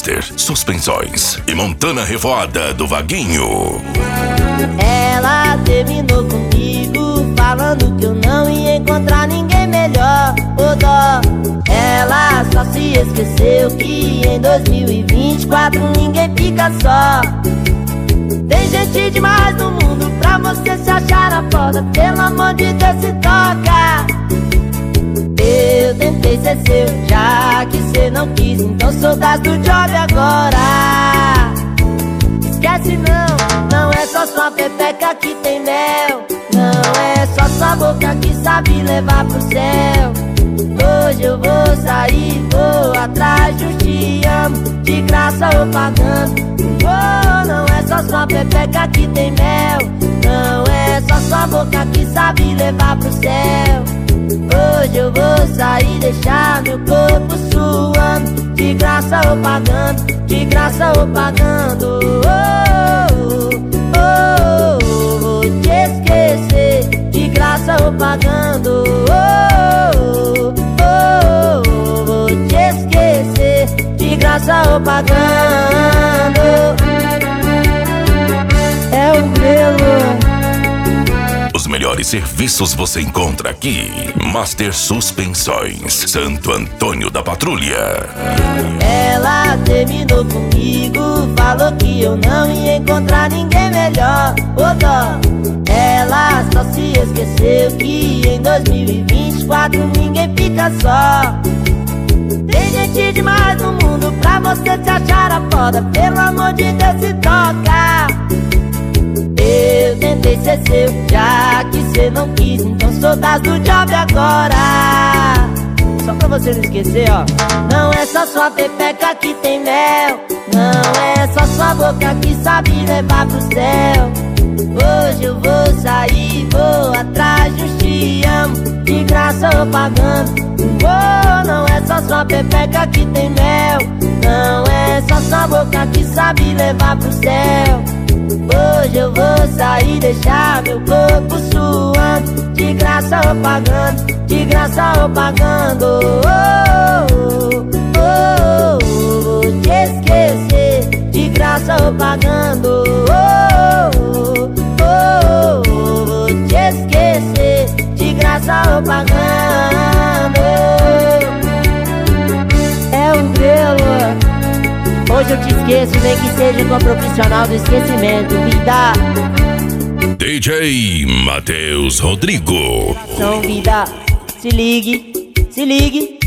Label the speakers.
Speaker 1: Master Suspensões e Montana Revoada do Vaguinho.
Speaker 2: Ela terminou comigo, falando que eu não ia encontrar ninguém melhor. Ô dó, ela só se esqueceu que em 2024 ninguém fica só. Tem gente demais no mundo pra você se achar na foda. Pelo amor de Deus, se toca. Eu tentei ser seu, já que cê não quis, então sou das do job agora. Esquece não é só sua pepeca que tem mel. Não é só sua boca que sabe levar pro céu. Hoje eu vou sair, vou atrás de um te amo, de graça ou pagando. Oh, não é só sua pepeca que tem mel. Não é só sua boca que sabe levar pro céu. Hoje eu vou sair, deixar meu corpo suando, de graça ou pagando, de graça ou pagando. Vou te esquecer, de graça ou pagando. Vou te esquecer, de graça ou pagando. É o Grelo.
Speaker 1: Os melhores serviços você encontra aqui. Master Suspensões, Santo Antônio da Patrulha.
Speaker 2: Ela terminou comigo, falou que eu não ia encontrar ninguém melhor. Ô dó, ela só se esqueceu que em 2024 ninguém fica só. Tem gente demais no mundo pra você se achar a foda. Pelo amor de Deus, se toca. Eu tentei ser seu, já que cê não quis, então sou das do job agora. Só pra você não esquecer, ó. Não é só sua pepeca que tem mel. Não é só sua boca que sabe levar pro céu. Hoje eu vou sair, vou atrás de um te amo, de graça ou pagando. Oh, não é só sua pepeca que tem mel. Não é só sua boca que sabe levar pro céu. Hoje eu vou sair, deixar meu corpo suando, de graça ou pagando, de graça ou pagando. Vou te esquecer, de graça ou pagando. Vou te esquecer, de graça ou pagando. É um Grelo. Hoje eu te esqueço, nem que seja com a profissional do esquecimento, vida.
Speaker 1: DJ Matheus Rodrigo.
Speaker 2: Vida, se ligue, se ligue.